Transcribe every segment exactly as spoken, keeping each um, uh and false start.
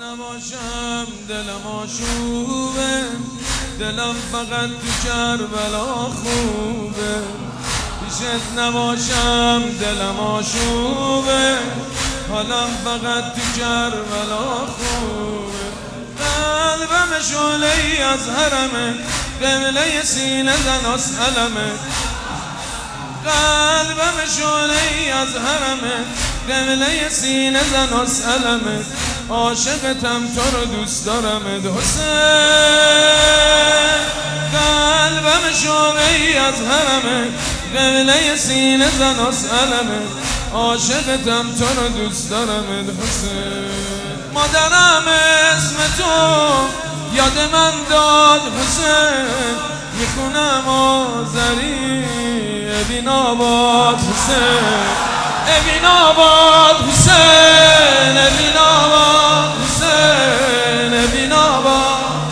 نباشم دلم آشوبه، دلم فقط تو کربلا خوبه. پیشت نباشم دلم آشوبه، حالم فقط تو کربلا خوبه. قلبم شعله ای از حرمه، قبله سینه زن از علمه. قلبم شعله ای از حرمه، قبله سینه زن از علمه. عاشقتم تو رو دوست دارمت حسین. قلبم شعله ای از حرمه، قبله سینه زن از علمه. عاشقتم تو رو دوست دارمت حسین. مادرم اسم تو یاد من داد حسین، میخونم آذری ابین آباد حسین. ابین آباد حسین، ابین آباد حسین، ابین آباد،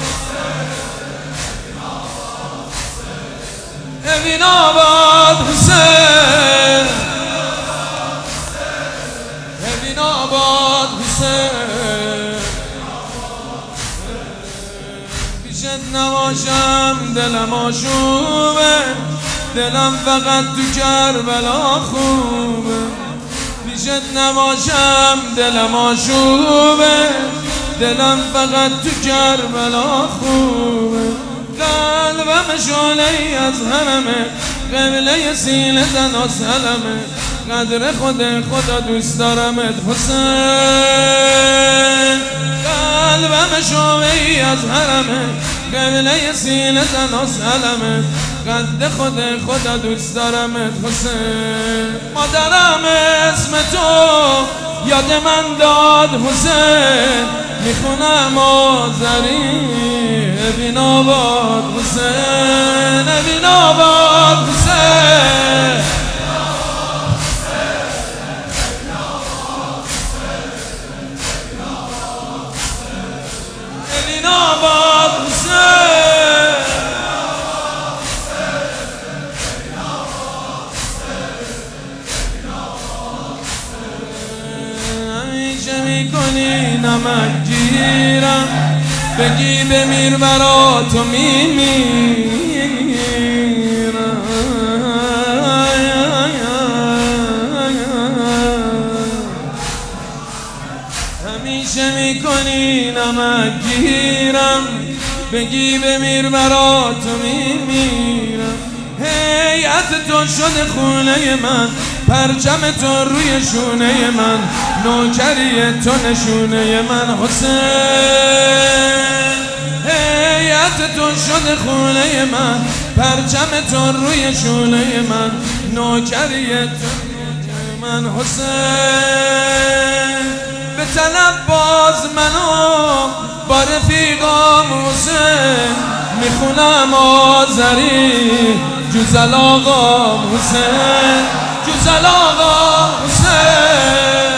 ابین آباد حسین، ابین آباد حسین. پیشت نباشم دلم آشوبه، دلم فقط تو کربلا خوبه. پیشت نباشم دلم آشوبه، دلم فقط تو کربلا خوبه. قلبم شعله ای از حرمه، قبله سینه زن از علمه. قدر خود خدا دوست دارمت حسین. قلبم شعله ای از حرمه، قبله سینه زن از علمه. قد خود خدا دوست دارمت حسین. مادرم اسم تو یاد من داد حسین، میخونم آذری ابین آباد حسین، ابین آباد حسین. ابین آباد حسین. میکنی نمک گیرم، بگی بمیر برا تو میمیرم. همیشه میکنی نمک گیرم، بگی بمیر برا تو میمیرم. هیئت تو شده خونه من، پرچم تو روی شونه من. نوکری تو نشونه من حسین. هیئت تو شده خونه من، پرچم تو روی شونه من. نوکری تو من حسین. به طلب باز منو با رفیقام حسین، میخونم آذری جوزل آقا حسین، جوزل آقا حسین،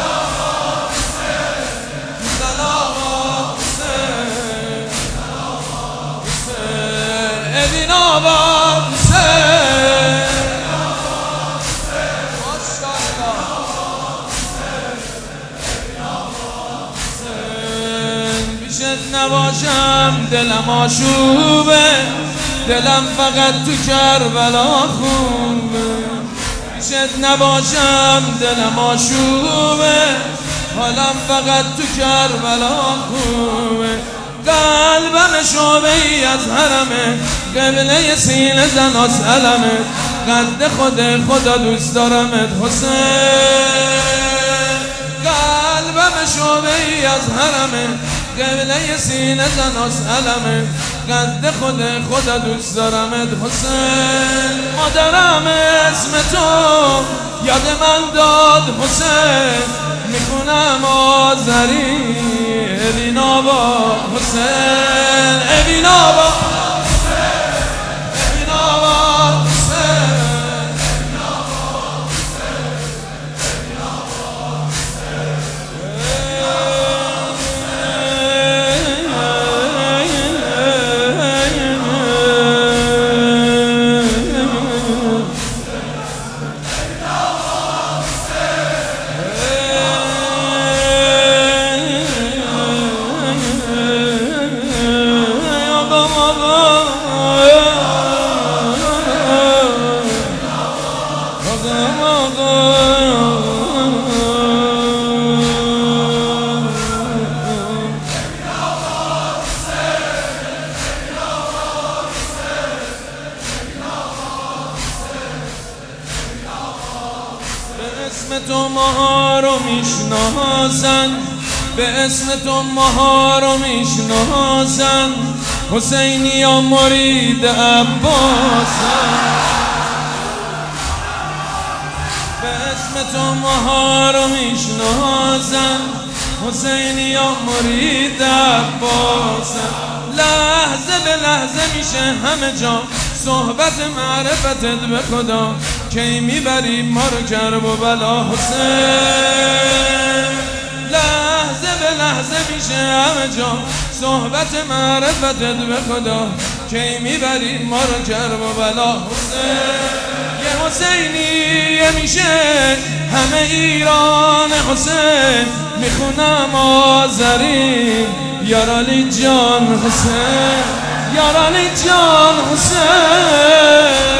جوزل آقا حسین، ابین آباد حسین. پیشت نباشم دلم آشوبه، دلم فقط تو کربلا خوبه. پیشت نباشم دلم آشوبه، حالم فقط تو کربلا خوبه. قلبم شعله ای از حرمه، قبله سینه زن از علمه. قد خود خدا دوست دارمت حسین. قلبم شعله ای از حرمه، قبله سینه زن از علمه. قد خود خدا دوست دارمت حسین. مادرم اسم تو یاد من داد حسین، میخونم آذری ابین آباد حسین، ابین آباد حسین، ابین آباد حسین، ابین آباد حسین، ابین آباد حسین. اسم تو ماها رو میشناسن، به اسم تو ماها رو میشناسن، حسینی یا مرید عباسن. به اسم تو ماها رو میشناسن، حسینی یا مرید عباسن. لحظه به لحظه میشه همه جا صحبت معرفتت به خدا، کی میبری ما رو کرب و بلا حسین. لحظه به لحظه میشه همه جا صحبت معرفتت به خدا، کی میبری ما رو کرب و بلا حسین. یه حسینیه میشه همه ایران حسین، میخونم آذری یارالی جان حسین، یارالی جان حسین.